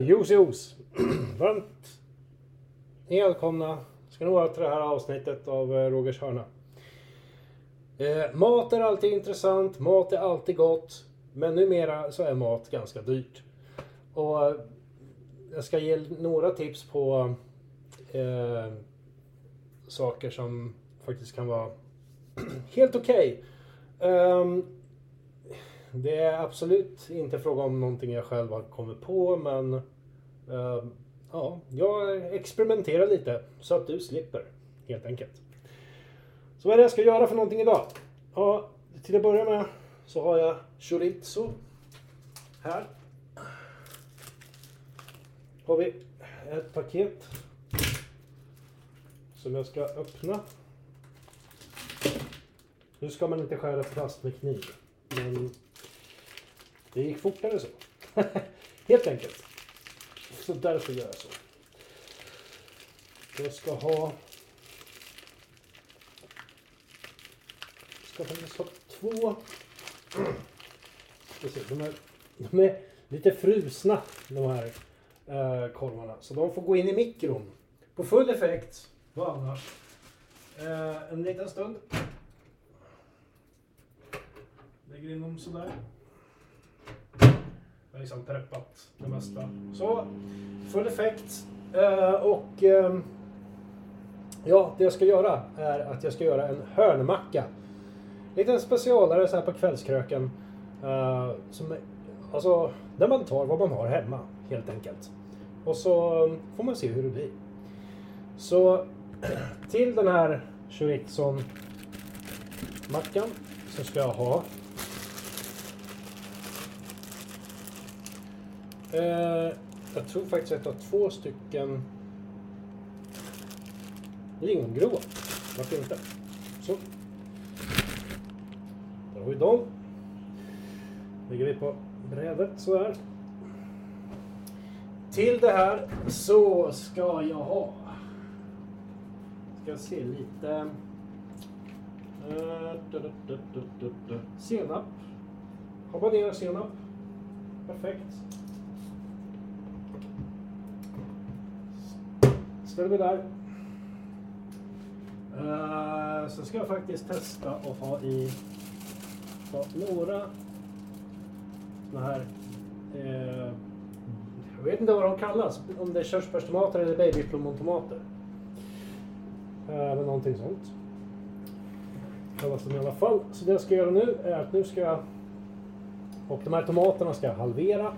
Jos. Varmt välkomna ska ni vara till det här avsnittet av Rogers hörna. Mat är alltid intressant, mat är alltid gott, men numera så är mat ganska dyrt. Och jag ska ge några tips på saker som faktiskt kan vara helt okej. Det är absolut inte fråga om någonting jag själv har kommit på, men ja, jag experimenterar lite så att du slipper, helt enkelt. Så vad är det jag ska göra för någonting idag? Ja, till att börja med så har jag chorizo här. Har vi ett paket som jag ska öppna. Nu ska man inte skära fast med kniv, men det gick fortare så. Helt enkelt. Så därför gör jag så. Jag ska faktiskt ha två. De är lite frusna, de här korvarna. Så de får gå in i mikron på full effekt. Vad annars? En liten stund. Lägger in dem sådär. Jag har liksom preppat det mesta. Så, full effekt. Ja, det jag ska göra är att jag ska göra en hörnmacka. Lite specialare så här på kvällskröken. Alltså, där man tar vad man har hemma, helt enkelt. Och så får man se hur det blir. Så, till den här chorizo-mackan så ska jag ha jag tror faktiskt att jag har 2 stycken lingongrova. Varför inte? Så. Där har vi dem. Lägger vi på brädet så här. Till det här så ska jag ha. Ska se lite senap. Habanero senap. Perfekt. Ställer vi där. Så ska jag faktiskt testa att ha i några såna här jag vet inte vad de kallas, om det är körsbärstomater eller babyplommontomater eller någonting sånt kallas de i alla fall. Så det jag ska göra nu är att nu ska jag, och de här tomaterna ska jag halvera.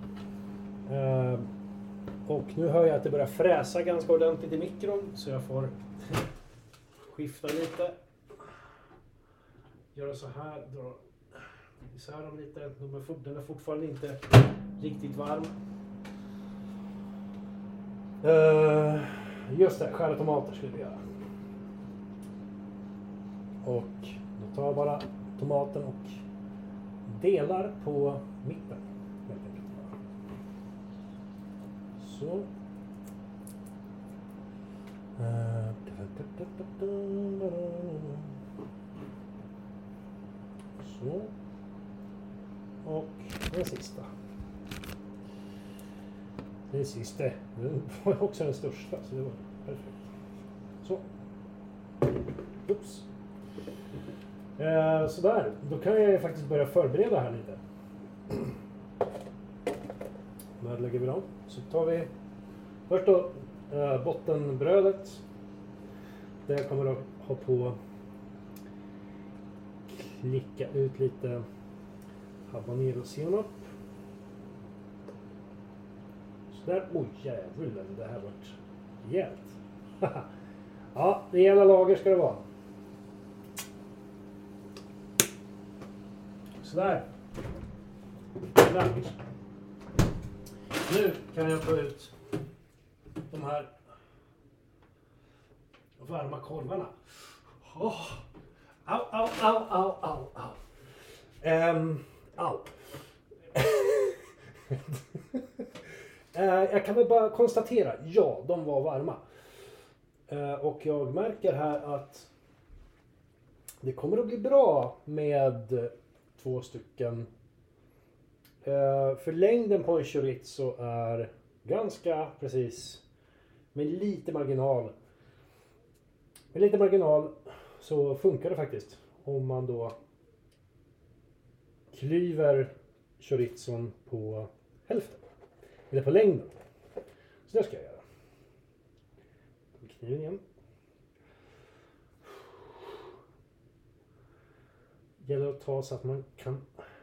Och nu hör jag att det börjar fräsa ganska ordentligt i mikron, så jag får skifta lite. Göra så här, dra isär dem lite. Den är fortfarande inte riktigt varm. Just det, skära tomater skulle vi göra. Och då tar jag bara tomaten och delar på mitten. Så. Så. Och den sista. Den sista. Den var också den största, så det var perfekt. Så. Ups. Sådär. Då kan jag faktiskt börja förbereda här lite. Där lägger vi dem. Så tar vi först då bottenbrödet. Där kommer jag ha på klicka ut lite habanero senap. Så där, oj jävlar, det här vart rejält. Ja, rejäla lager ska det vara. Sådär. Nu kan jag ta ut de här varma korvarna. Oh. Au. Au. Jag kan väl bara konstatera, ja, de var varma. Och jag märker här att det kommer att bli bra med 2 stycken. För längden på en chorizo är Ganska precis. Med lite marginal. Med lite marginal så funkar det faktiskt. Om man då klyver chorizon på hälften. Eller på längden. Så det ska jag göra. Kniven igen. Gäller att ta så att man kan.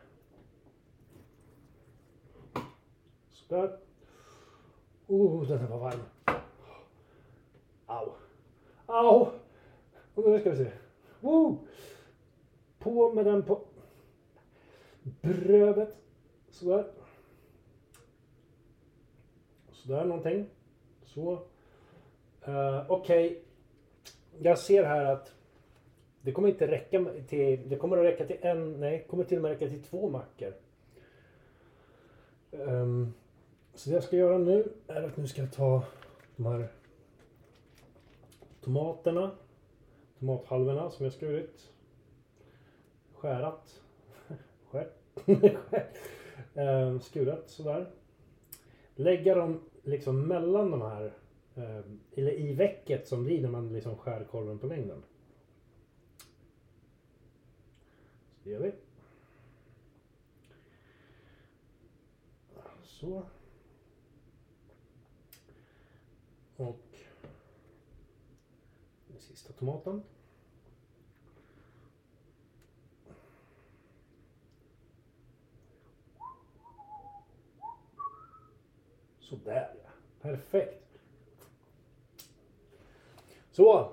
Sådär. Den här var varm. Au. Au. Och nu ska vi se. På med den på brödet. Sådär. Sådär någonting. Så. Okej. Jag ser här att det kommer inte räcka till, det kommer att räcka till kommer till och med räcka till 2 mackor. Så det jag ska göra nu är att nu ska jag ta de här tomathalvorna som jag skurit. Skurat sådär. Lägga dem liksom mellan de här, eller i väcket som blir när man liksom skär korven på längden. Så det gör vi. Så. Och den sista tomaten. Sådär ja. Perfekt. Så.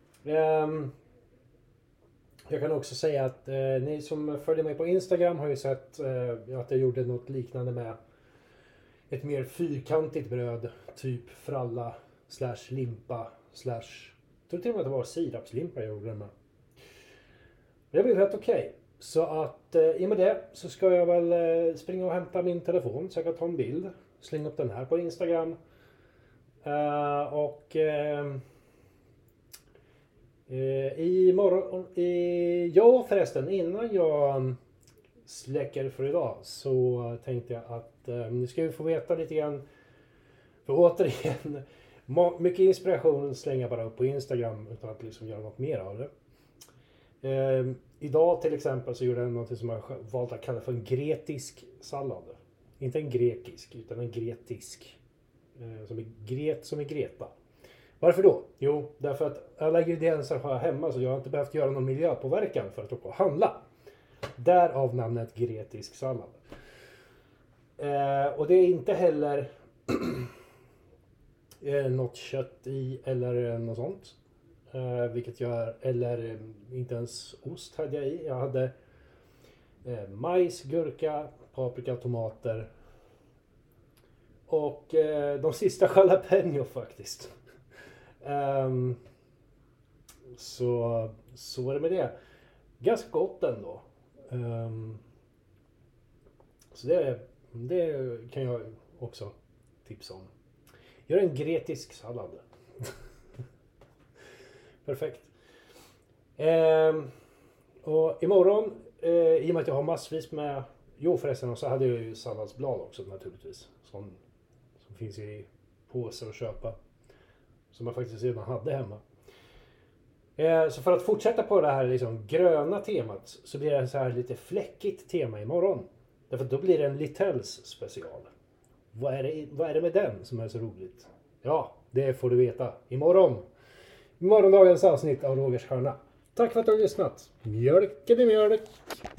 Jag kan också säga att ni som följer mig på Instagram har ju sett att jag gjorde något liknande med ett mer fyrkantigt bröd. Typ fralla / limpa / jag tror till och med att det var sirapslimpa jag gjorde det med. Det blev helt okej. Så att i och med det så ska jag väl springa och hämta min telefon så jag kan ta en bild. Slänga upp den här på Instagram. Imorgon, ja förresten, innan jag släcker för idag så tänkte jag att nu ska vi få veta lite grann. För återigen, mycket inspiration slänger jag bara upp på Instagram utan att liksom göra något mer av det. Idag till exempel så gjorde jag något som jag valt att kalla för en gretisk sallad. Inte en grekisk utan en gretisk. Som är Greta. Varför då? Jo, därför att alla ingredienser har jag hemma så jag har inte behövt göra någon miljöpåverkan för att åka och handla. Därav namnet gretisk sallad. Och det är inte heller något kött i eller något sånt. Vilket jag, eller inte ens ost hade jag i. Jag hade majs, gurka, paprika, tomater. Och de sista jalapeno faktiskt. Så var det med det. Ganska gott ändå. Så det kan jag också tipsa om. Gör en gretisk sallad. Perfekt. Och imorgon, i och med att jag har massvis med... Jo förresten, så hade jag ju salladsblad också naturligtvis. Som finns i påsar att köpa. Som jag faktiskt redan hade hemma. Så för att fortsätta på det här liksom gröna temat så blir det så här lite fläckigt tema imorgon. Därför då blir det en Littells special. Vad är det med den som är så roligt? Ja, det får du veta imorgon. Morgondagens avsnitt av Rogers hörna. Tack för att du har lyssnat. Mjölken i mjölk.